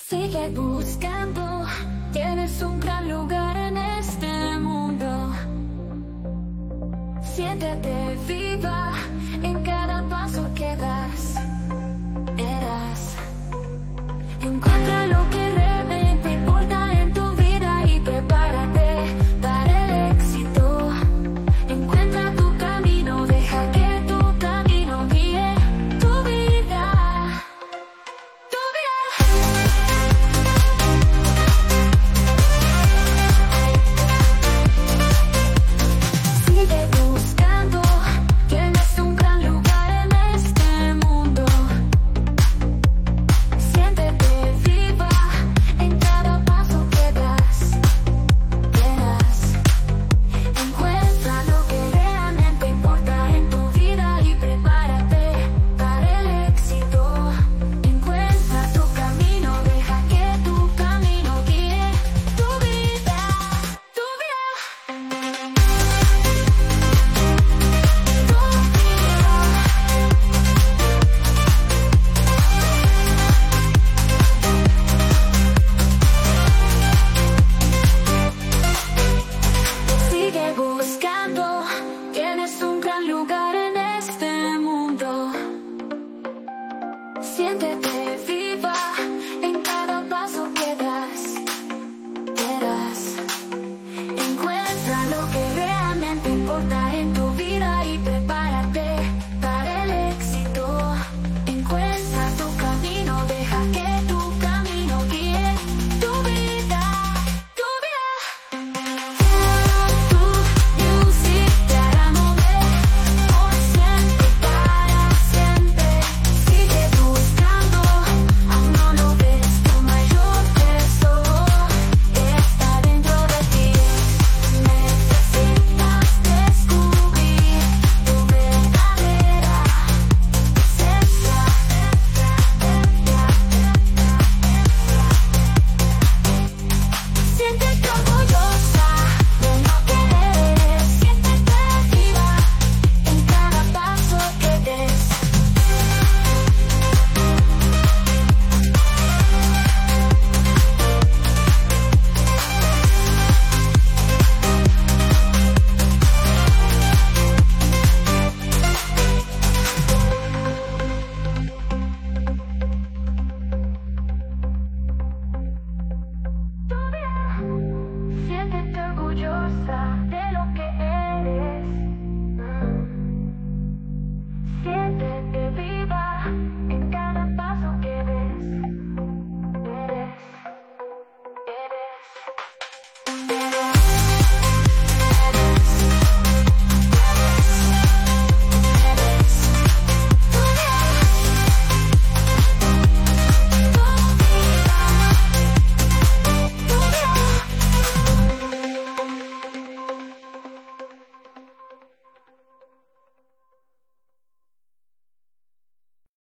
Sigue buscando, tienes un gran lugar en este mundo. Siéntete viva en cada paso que das. Encuentra lo que realmente importa en tu vida y prepárate para el éxito. Encuentra tu camino, deja que tu camino guíe tu vida. Tu vida. Sigue buscando, tienes un gran lugar en este mundo. Siéntete viva en cada paso que das. Encuentra lo que realmente importa en tu vida y prepárate para el éxito. Encuentra tu camino, deja que tu camino guíe tu vida. Tu vida. Sigue buscando, tienes un gran lugar en este mundo. Siéntete viva en cada paso que das. Encuentra lo que realmente importa en tu vida y prepárate para el éxito. Encuentra tu camino, deja que tu camino guíe tu vida. Tu vida. Tu music te hará mover por siempre, para siempre. Sigue buscando, aún no lo ves, tu mayor tesoro está dentro de ti. Necesitas descubrir tu verdadera esencia. Siéntete orgullosa de lo que eres. Siéntete viva en cada paso que des. Siéntete orgullosa.